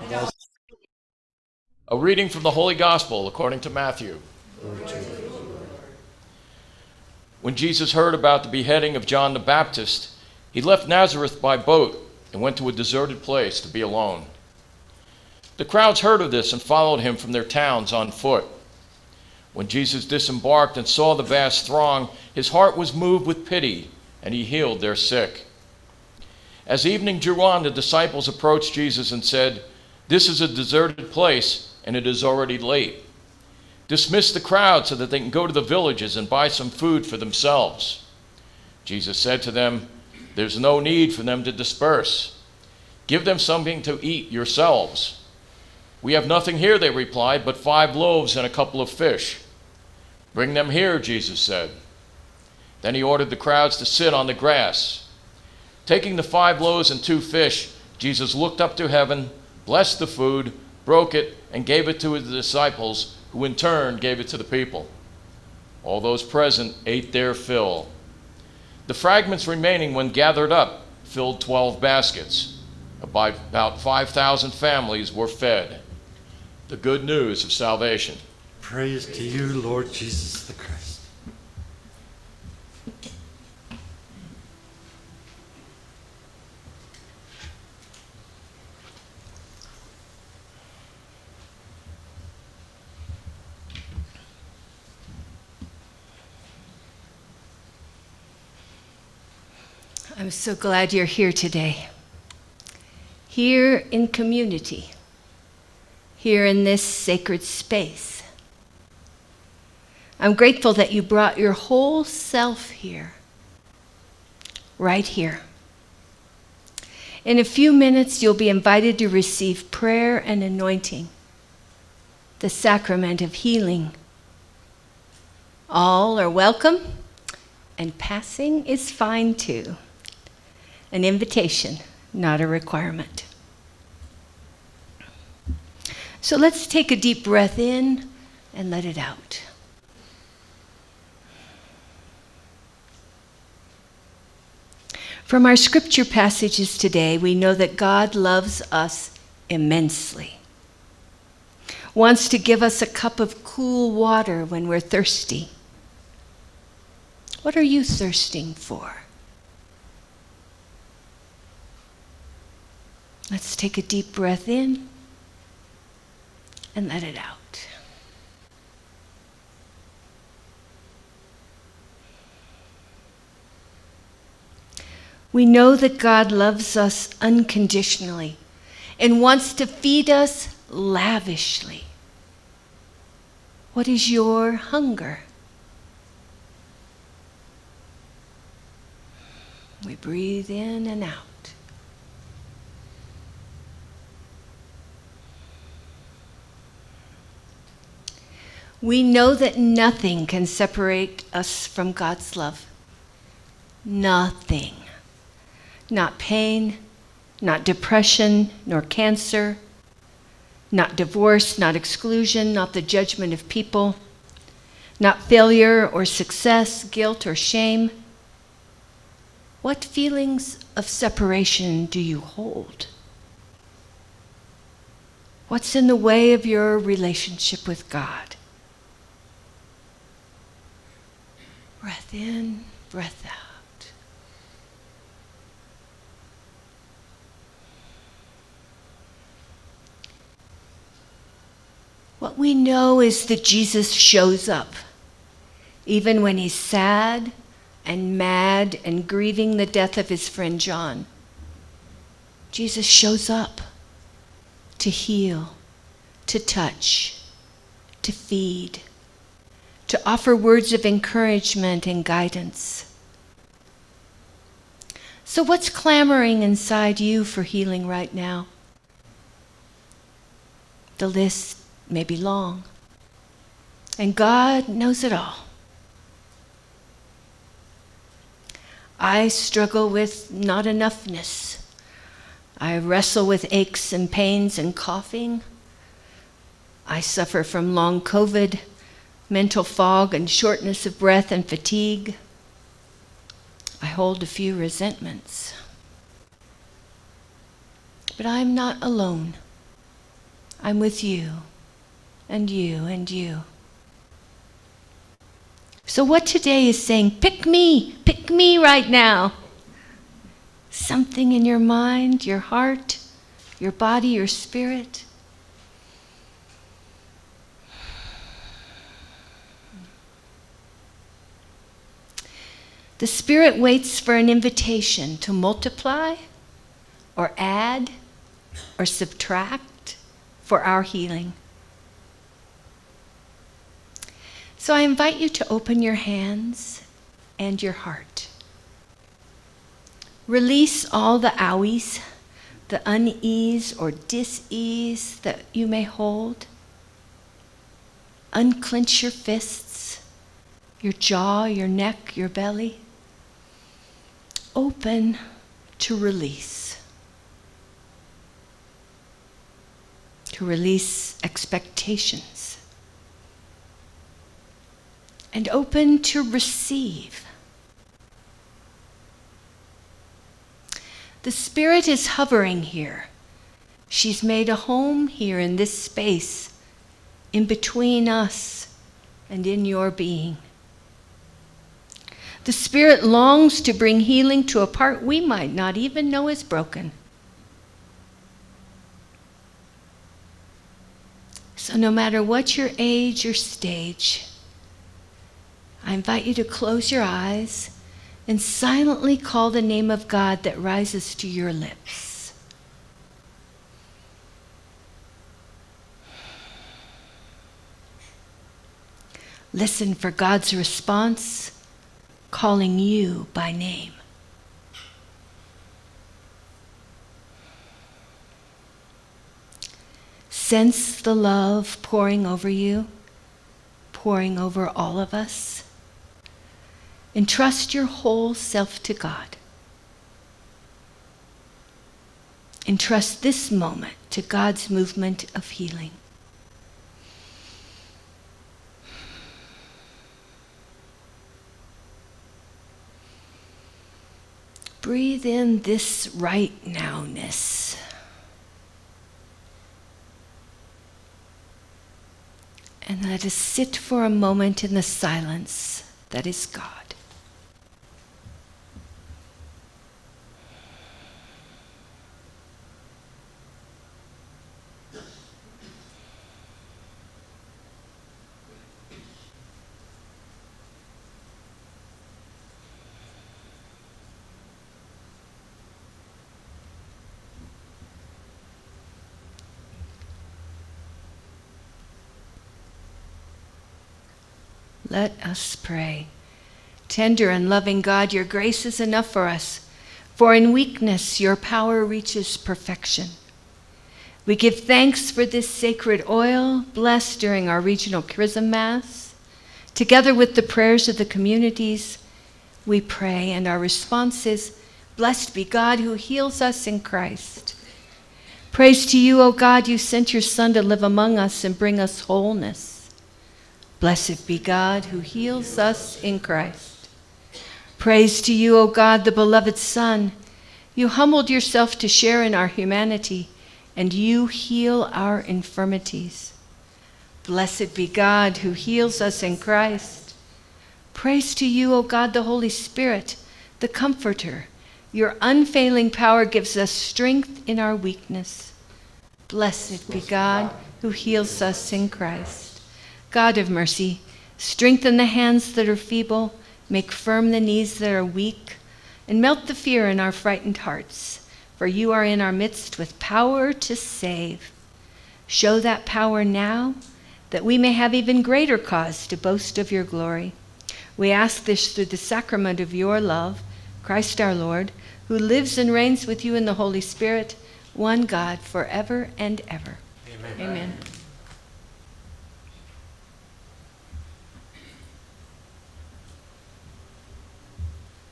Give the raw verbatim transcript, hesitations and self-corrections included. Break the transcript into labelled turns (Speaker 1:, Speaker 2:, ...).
Speaker 1: A reading from the Holy Gospel according to Matthew. When Jesus heard about the beheading of John the Baptist, he left Nazareth by boat and went to a deserted place to be alone. The crowds heard of this and followed him from their towns on foot. When Jesus disembarked and saw the vast throng, his heart was moved with pity, and he healed their sick. As evening drew on, the disciples approached Jesus and said, "This is a deserted place, and it is already late. Dismiss the crowd so that they can go to the villages and buy some food for themselves." Jesus said to them, "There's no need for them to disperse. Give them something to eat yourselves." "We have nothing here," they replied, "but five loaves and a couple of fish." "Bring them here," Jesus said. Then he ordered the crowds to sit on the grass. Taking the five loaves and two fish, Jesus looked up to heaven, blessed the food, broke it, and gave it to his disciples, who in turn gave it to the people. All those present ate their fill. The fragments remaining, when gathered up, filled twelve baskets. About five thousand families were fed. The good news of salvation.
Speaker 2: Praise to you, Lord Jesus the Christ.
Speaker 3: I'm so glad you're here today. Here in community. Here in this sacred space. I'm grateful that you brought your whole self here. Right here. In a few minutes, you'll be invited to receive prayer and anointing. The sacrament of healing. All are welcome, and passing is fine too. An invitation, not a requirement. So let's take a deep breath in and let it out. From our scripture passages today, we know that God loves us immensely. Wants to give us a cup of cool water when we're thirsty. What are you thirsting for? Let's take a deep breath in and let it out. We know that God loves us unconditionally and wants to feed us lavishly. What is your hunger? We breathe in and out. We know that nothing can separate us from God's love. Nothing. Not pain, not depression, nor cancer, not divorce, not exclusion, not the judgment of people, not failure or success, guilt or shame. What feelings of separation do you hold? What's in the way of your relationship with God? Breath in, breath out. What we know is that Jesus shows up, even when he's sad and mad and grieving the death of his friend John. Jesus shows up to heal, to touch, to feed, to offer words of encouragement and guidance. So what's clamoring inside you for healing right now? The list may be long, and God knows it all. I struggle with not enoughness. I wrestle with aches and pains and coughing. I suffer from long COVID, mental fog and shortness of breath and fatigue. I hold a few resentments. But I'm not alone. I'm with you, and you, and you. So what today is saying, pick me, pick me right now. Something in your mind, your heart, your body, your spirit. The Spirit waits for an invitation to multiply or add or subtract for our healing. So I invite you to open your hands and your heart. Release all the owies, the unease or dis-ease that you may hold. Unclench your fists, your jaw, your neck, your belly. Open to release. To release expectations. And open to receive. The Spirit is hovering here. She's made a home here in this space, in between us and in your being. The Spirit longs to bring healing to a part we might not even know is broken. So no matter what your age or stage, I invite you to close your eyes and silently call the name of God that rises to your lips. Listen for God's response, calling you by name. Sense the love pouring over you, pouring over all of us. Entrust your whole self to God. Entrust this moment to God's movement of healing. Breathe in this right nowness. And let us sit for a moment in the silence that is God. Let us pray. Tender and loving God, your grace is enough for us, for in weakness your power reaches perfection. We give thanks for this sacred oil, blessed during our regional Chrism Mass. Together with the prayers of the communities, we pray, and our response is, blessed be God who heals us in Christ. Praise to you, O God, you sent your Son to live among us and bring us wholeness. Blessed be God who heals us in Christ. Praise to you, O God, the beloved Son. You humbled yourself to share in our humanity, and you heal our infirmities. Blessed be God who heals us in Christ. Praise to you, O God, the Holy Spirit, the Comforter. Your unfailing power gives us strength in our weakness. Blessed be God who heals us in Christ. God of mercy, strengthen the hands that are feeble, make firm the knees that are weak, and melt the fear in our frightened hearts, for you are in our midst with power to save. Show that power now, that we may have even greater cause to boast of your glory. We ask this through the sacrament of your love, Christ our Lord, who lives and reigns with you in the Holy Spirit, one God, forever and ever. Amen. Amen.